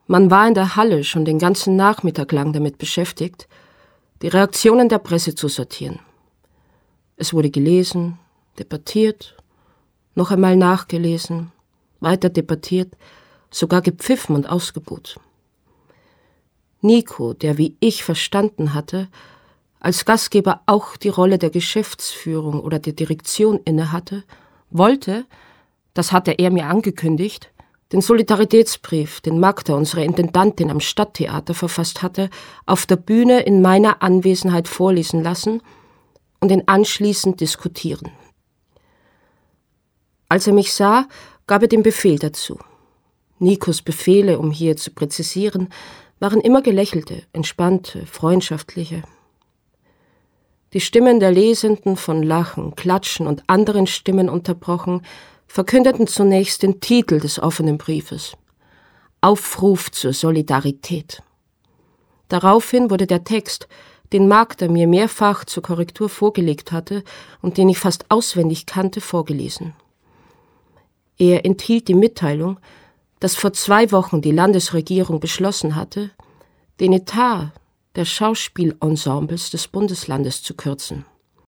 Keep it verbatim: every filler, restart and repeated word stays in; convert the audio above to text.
Man war in der Halle schon den ganzen Nachmittag lang damit beschäftigt, die Reaktionen der Presse zu sortieren. Es wurde gelesen, debattiert, noch einmal nachgelesen, weiter debattiert, sogar gepfiffen und ausgebuht. Nico, der wie ich verstanden hatte, als Gastgeber auch die Rolle der Geschäftsführung oder der Direktion innehatte, wollte, das hatte er mir angekündigt, den Solidaritätsbrief, den Magda, unsere Intendantin am Stadttheater, verfasst hatte, auf der Bühne in meiner Anwesenheit vorlesen lassen und ihn anschließend diskutieren. Als er mich sah, gab er den Befehl dazu. Nikos Befehle, um hier zu präzisieren, waren immer gelächelte, entspannte, freundschaftliche. Die Stimmen der Lesenden, von Lachen, Klatschen und anderen Stimmen unterbrochen, verkündeten zunächst den Titel des offenen Briefes: Aufruf zur Solidarität. Daraufhin wurde der Text, den Magda mir mehrfach zur Korrektur vorgelegt hatte und den ich fast auswendig kannte, vorgelesen. Er enthielt die Mitteilung, dass vor zwei Wochen die Landesregierung beschlossen hatte, den Etat der Schauspielensembles des Bundeslandes zu kürzen.